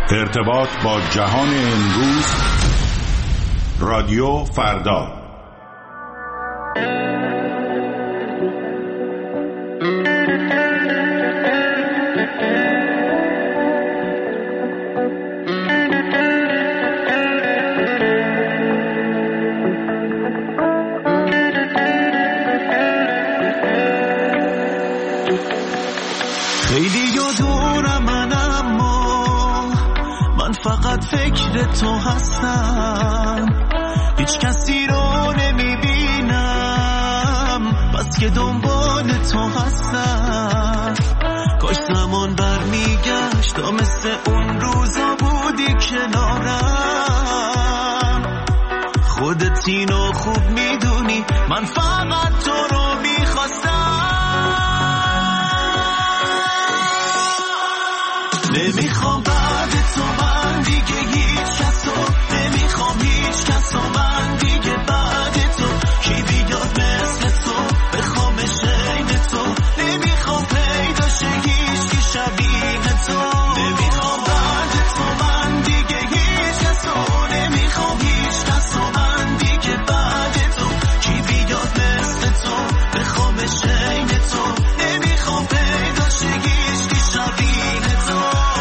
ارتباط با جهان امروز، رادیو فردا. فقط فکر تو هستم، هیچ کسی رو نمیبینم بس که دنبال تو هستم. کاش زمان برمیگشت تا مثل اون روزا بودی کنارم. خودت اینو خوب میدونی من فقط تو رو میخواستم. نمیخوام بعد تو من دیگه هیچ کس رو، نمیخوام هیچ کس رو من دیگه بعد تو. کی بیاد مثل تو بخوامش عین تو، نمیخوام پیدا شه هیچ کی شبیه تو. نمیخوام بعد تو من دیگه هیچ کس رو، نمیخوام هیچ کس رو من دیگه بعد تو. کی بیاد مثل تو بخوامش عین تو، نمیخوام پیدا شه هیچ کی شبیه تو.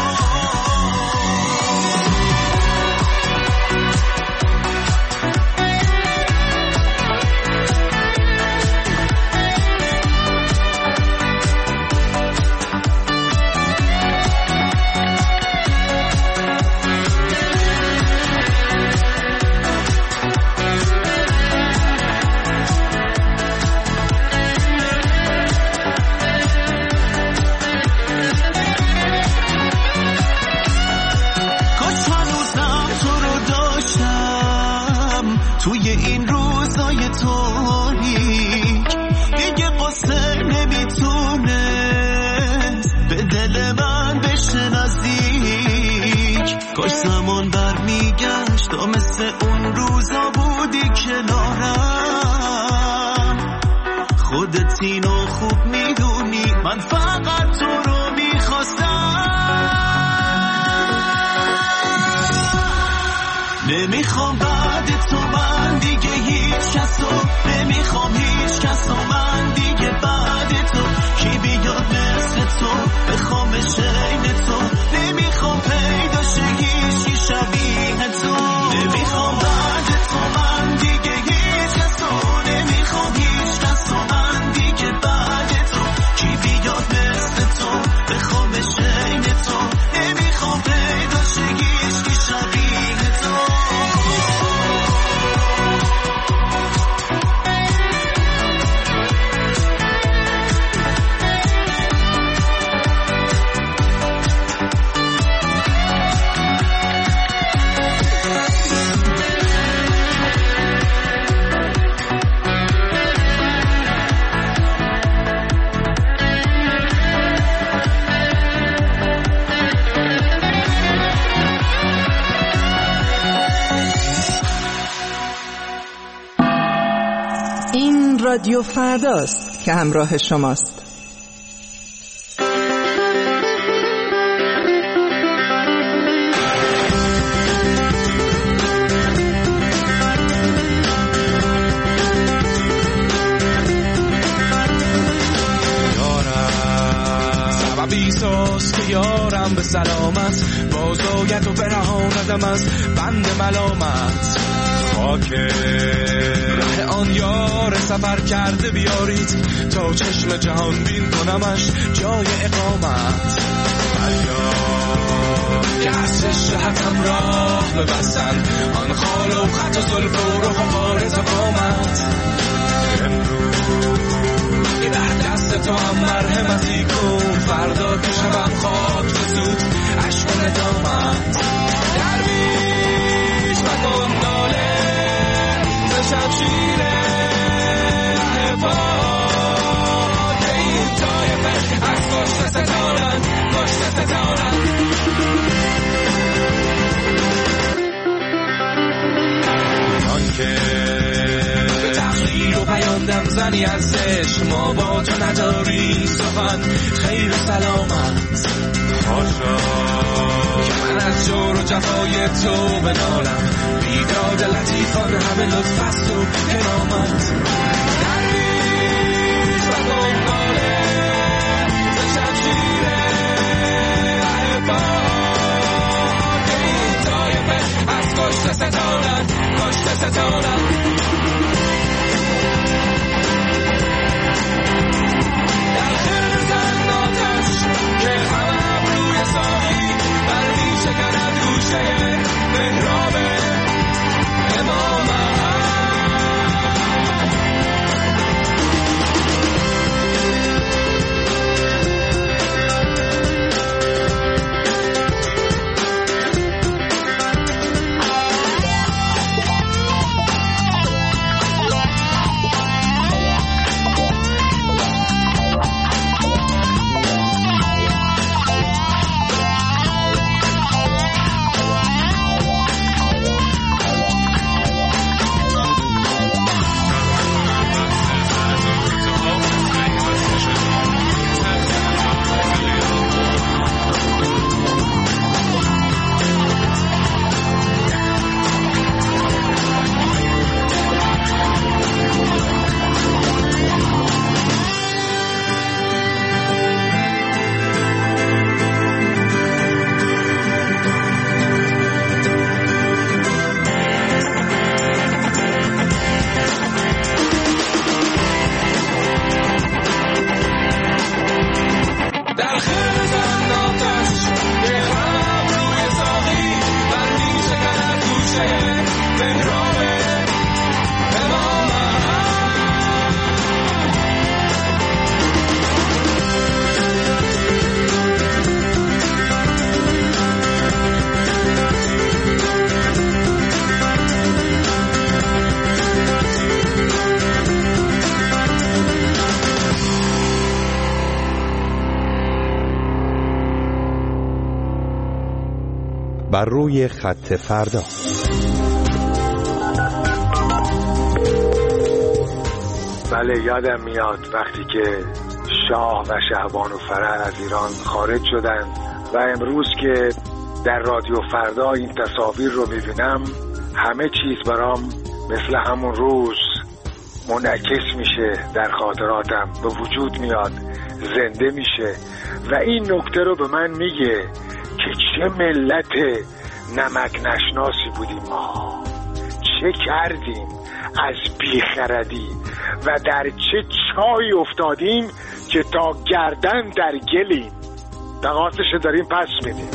توی این روزای تاریک دیگه قصه نمیتونست به دل من بشه نزدیک. کاش زمان برمیگشت تا مثل اون روزا بودی کنارم. خودت اینو خوب میدونی من فقط تو رو میخواستم. نمیخوام بعد تو من دیگه هیچ کس رو، نمیخوام هیچ کس رو من دیگه بعد تو. کی بیاد مثل تو بخوامش عین تو، نمیخوام پیدا شه هیچ کی شبیه تو. نمیخوام بعد تو من دیگه هیچ کس رو، نمیخوام هیچ کس رو من دیگه بعد تو. کی بیاد مثل تو بخوامش عین تو، نمیخوام پیدا شه هیچ کی شبیه تو. این رادیو فرداست که همراه شماست. یارم به سلامت بازاید و برهاندم از بند ملامت. خاک ره آن یار سفر کرده بیارید تا چشم جهان بین کنمش جای اقامت. که از شهتم راه ببستن آن خال و خط و زلف و رخ و بارز و قامت. که در دست تو هم مرحمتی کن فردا که شبم خاک زود عشق و ندامت. درویش مکن ناله ز شمشیر عفاد که این طایفه از کشته ستانند کشته ستانند. آن که به تخلیل و پیاندم زنی ازش ما با تو نداری سخن خیر و سلامت. خاشا که من از جو جفای تو بنالم، بیداد لطیفان همه لطف است و کرامت. درویش و دنباله ز شمشیر احباب، که این طایفه از کشته ستانت، کشته ستانت. در خرزن آتش که همه ابروی ساقی بر می شکند گوشه محراب امامت. بر روی خط فردا. بله یادم میاد وقتی که شاه و شهبان و فرح از ایران خارج شدند و امروز که در رادیو فردا این تصاویر رو میبینم، همه چیز برام مثل همون روز منعکس میشه، در خاطراتم به وجود میاد، زنده میشه و این نکته رو به من میگه که چه ملت نمک نشناسی بودیم ما، چه کردیم از بیخردی و در چه چای افتادیم که تا گردن در گلیم. دقاتش داریم پس میدیم.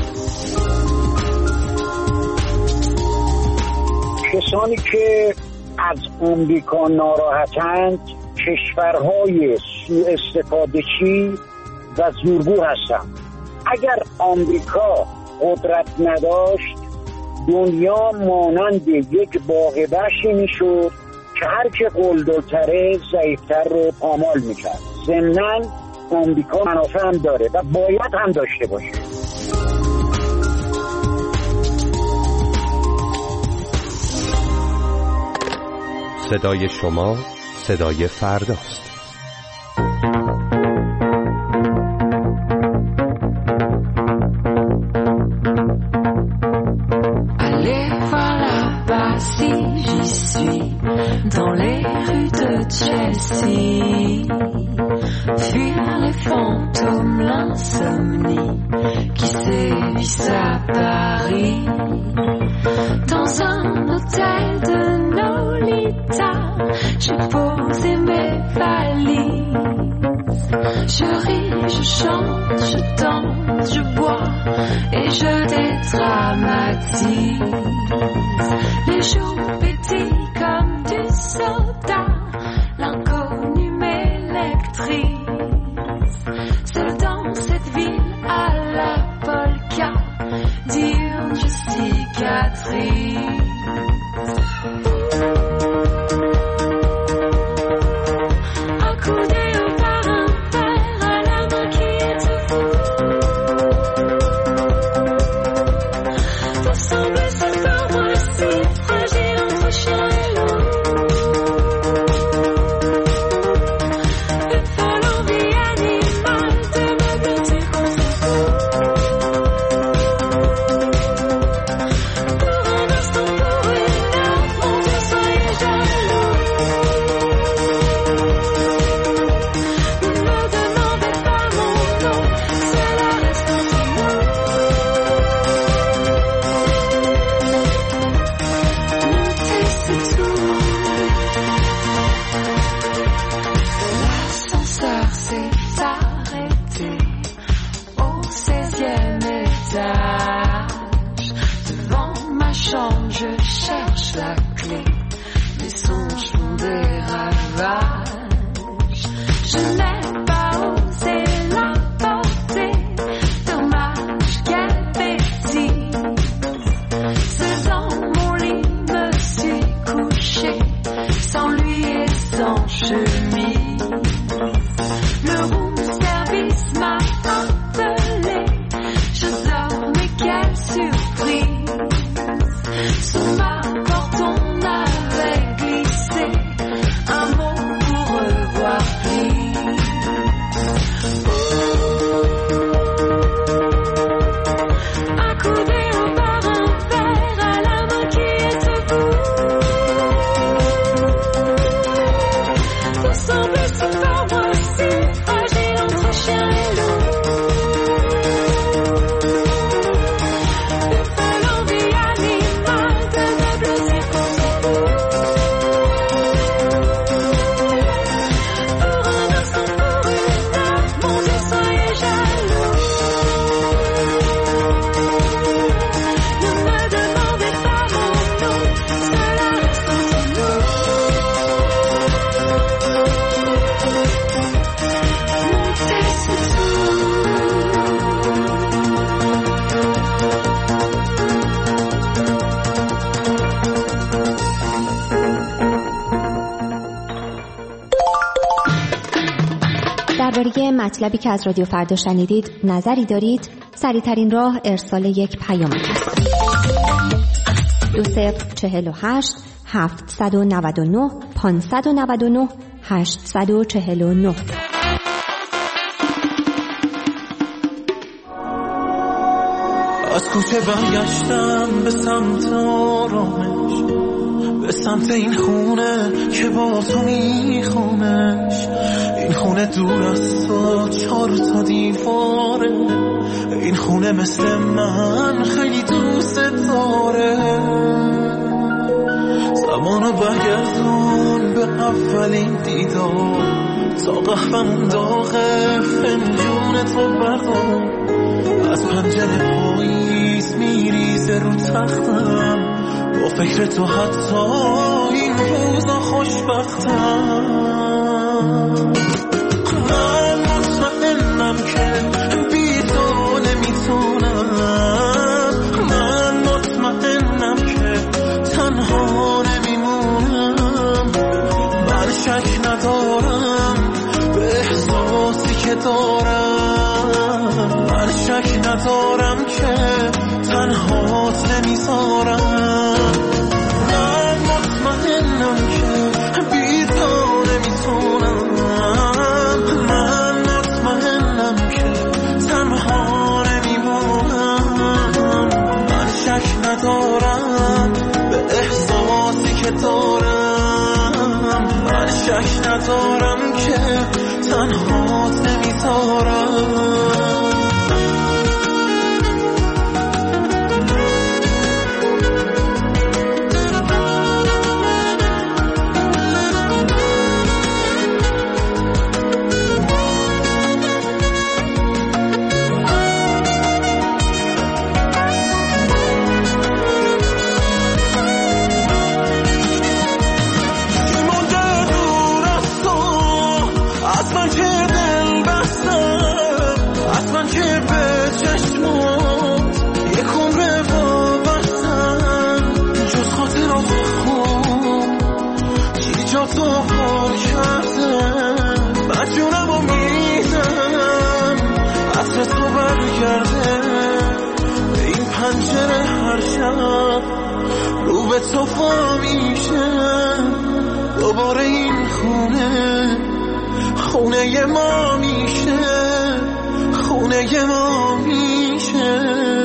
کسانی که از آمریکا ناراحتند کشورهای سوء استفاده‌چی و زورگو هستند. اگر آمریکا قدرت نداشت دنیا مانند یک باغ وحشی میشد که هر که قلدرتره ضعیفتر رو پامال میکرد. ضمناً آمریکا منافع هم داره و باید هم داشته باشه. صدای شما صدای فرداست. Dans les rues de Chelsea, fuir les fantômes, l'insomnie qui sévissent à Paris. Dans un hôtel de Nolita, j'ai posé mes valises. Je ris, je chante, je danse, je bois et je dédramatise. Les jours pétillent comme du soda, l'inconnu m'électrise. Seul dans cette ville à la polka, diurne je cicatrise. Accoudé au parrain, père à la main qui étouffe. Vous semblez si fort, moi si fragile entre chien et loup. Une folle envie animale de me blottir contre vous. مطلبی که از رادیو فردا شنیدید نظری دارید، سریع‌ترین راه ارسال یک پیام است. 2048 799 599 849. از کوچه برگشتم به سمت آرامش، به سمت این خونه که با تو میخونش. این خونه دور از تو 4 تا دیواره، این خونه مثل من خیلی دوست داره. زمانو برگردون به اولین دیدار، تا قهوه‌مون داغه فنجون تو بردار. از پنجره پاییز میریزه رو تختم، با فکر تو حتی این روزا خوشبختم. من مطمئنم که بی تو نمیتونم، من مطمئنم که تنها نمیمونم. من شک ندارم به احساسی که دارم، من شک ندارم که تنهات نمیذارم. من مطمئنم که بی تو نمیتونم، من مطمئنم که تنها نمیمونم. من شک ندارم به احساسی که دارم، من شک ندارم که تنهات نمیذارم. رو به تو پا میشه دوباره، این خونه خونه ما میشه، خونه ما میشه.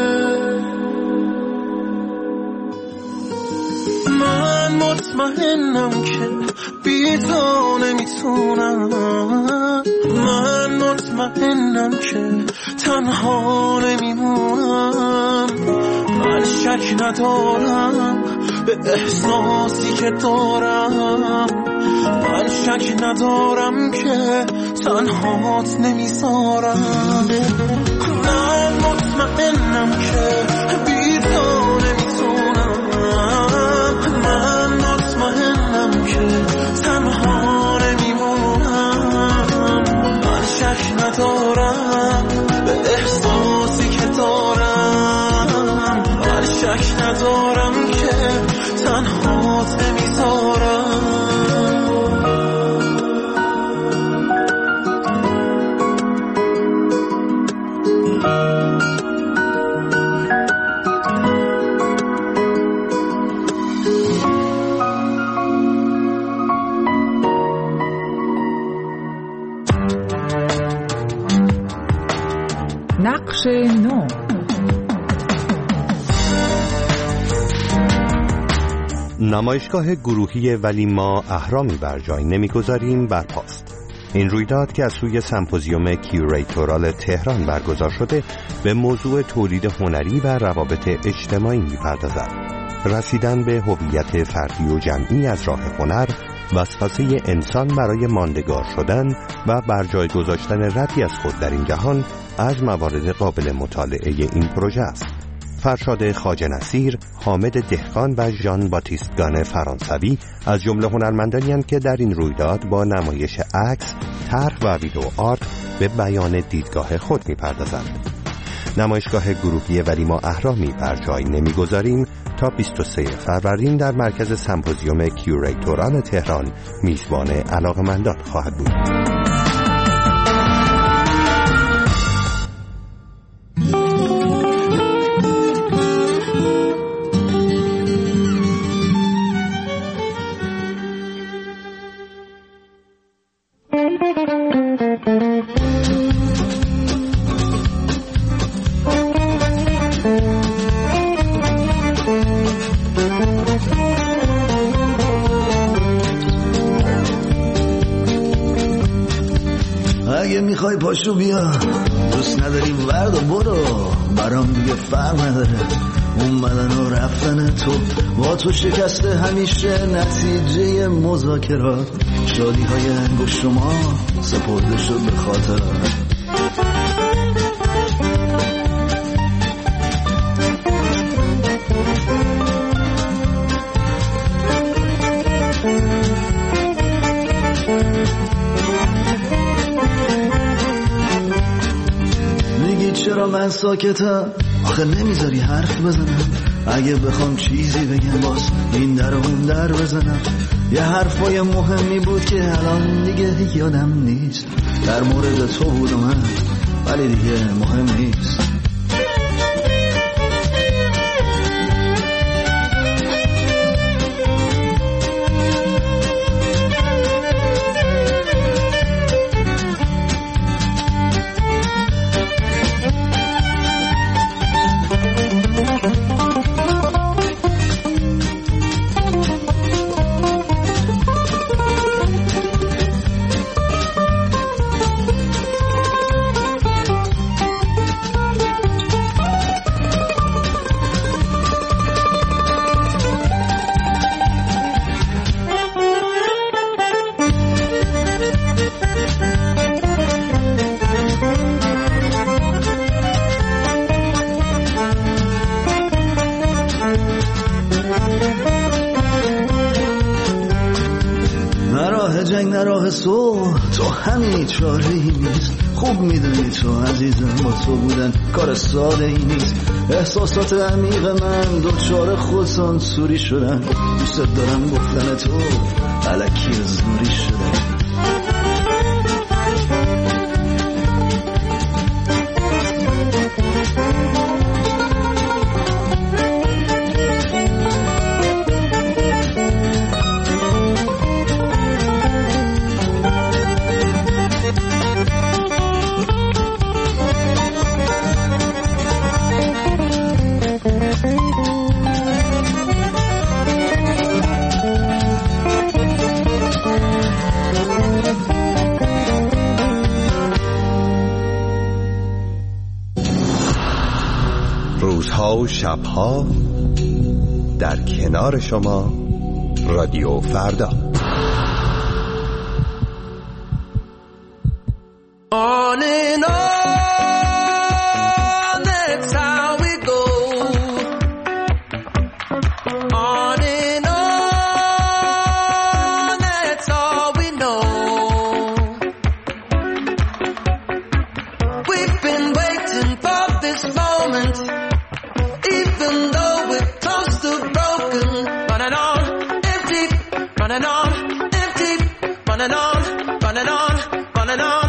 من مطمئنم که بی تو نمیتونم، من مطمئنم که تنها نمیمونم. من شک ندارم به احساسی که دارم، من شک ندارم که تنهات نمیذارم. من مطمئنم که بی تو نمیتونم، من مطمئنم که تنها نمیمونم. من شک ندارم به احساسی که دارم، من شک ندارم که تنهات نمیذارم. نقش نو. نمایشگاه گروهی ولی ما اهرامی بر جای نمیگذاریم برپاست. این رویداد که از سوی سمپوزیوم کیوریتورال تهران برگزار شده به موضوع تولید هنری و روابط اجتماعی میپردازد. رسیدن به هویت فردی و جمعی از راه هنر، وسوسه انسان برای ماندگار شدن و بر جای گذاشتن ردی از خود در این جهان از موارد قابل مطالعه این پروژه است. فرشاد خواجه نصیر، حامد دهقان و ژان باتیست گان فرانسوی از جمله هنرمندانی هستند که در این رویداد با نمایش عکس، طرح و ویدیو آرت به بیان دیدگاه خود می‌پردازند. نمایشگاه گروهی ولی ما اهرامی بر جای نمیگذاریم تا 23 فروردین در مرکز سمپوزیوم کیوریتورال تهران میزبان علاقه‌مندان خواهد بود. اگه میخوای پاشو بیا، دوست نداری ورد و برو، برام دیگه فرق نداره اومدن و رفتن تو. با تو شکسته همیشه نتیجه مذاکرات، شادی های انگشت شما سپرده شد به خاطر. میگی چرا من ساکتم؟ آخه نمیذاری حرف بزنم. اگه بخوام چیزی بگم باز این در اون در بزنم. یه حرفای مهمی بود که الان دیگه یادم نیست. در مورد تو بود من ولی دیگه مهم نیست. جنگ نراه تو همین چاره ای نیست. خوب میدونی تو عزیزم با تو بودن کار ساده ای نیست. احساسات عمیق من دوچار خودسانسوری شدن. دوست دارم گفتن تو الکی زوری شدن. روزها و شبها در کنار شما رادیو فردا. On and on, that's how we go. On and on, that's all we know. We've been waiting for this moment, even though we're close to broken. Running on, empty, running on, empty, running on, running on, running on.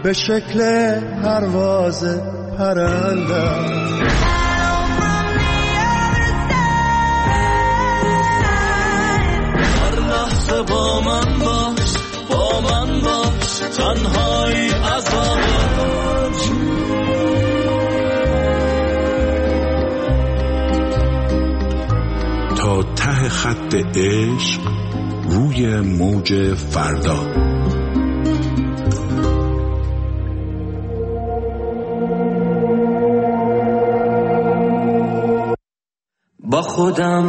به شکل پرواز پرندم. هر لحظه با من باش، با من باش، تنهایی عذابم. تا ته خط عشق روی موج فردا. با خودم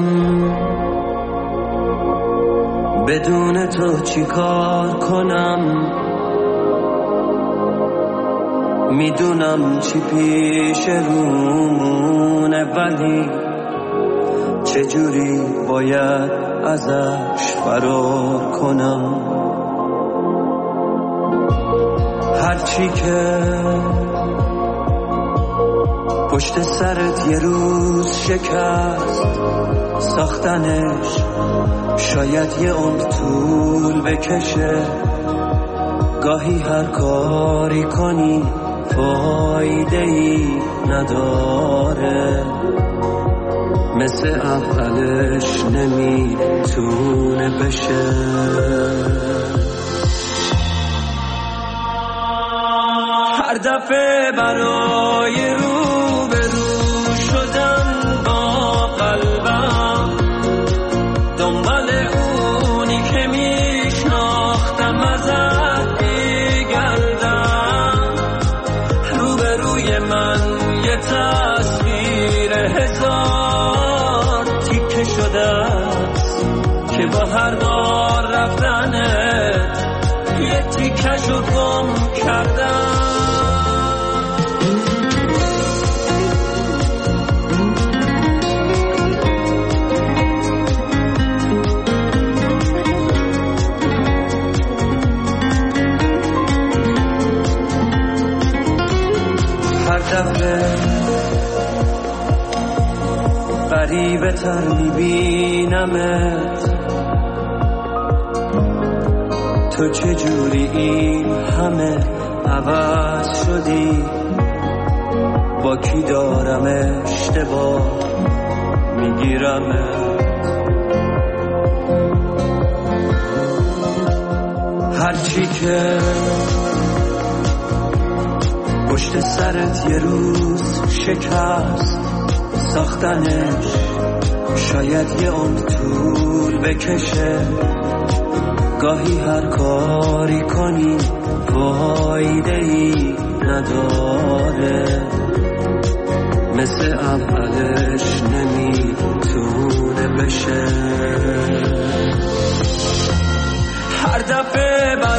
بدون تو چی کار کنم، میدونم چی پیش رومونه، ولی چجوری باید ازش فرار کنم. هرچی که پشت سرت یه روز شکست، ساختنش شاید یه عمر طول بکشه. گاهی هر کاری کنی فایده‌ای نداره، مثل اولش نمیتونه بشه. هر دفعه برای روبرو شدن با قلبم، دنبال اونی که میشناختم ازت میگردم. روبروی من یه تصویر هزار تیکه شده است که با هر بار رفتنت یه تیکشو گم کردم. هر دفعه غریبه تر میبینمت، تو چجوری این همه عوض شدی؟ با کی دارم اشتباه میگیرمت؟ هرچی که پشت سرت یه روز شکست، ساختنش شاید یه عمر طول بکشه. گاهی هر کاری کنی فایده‌ای نداره، مثل اولش نمیتونه بشه. هر دفعه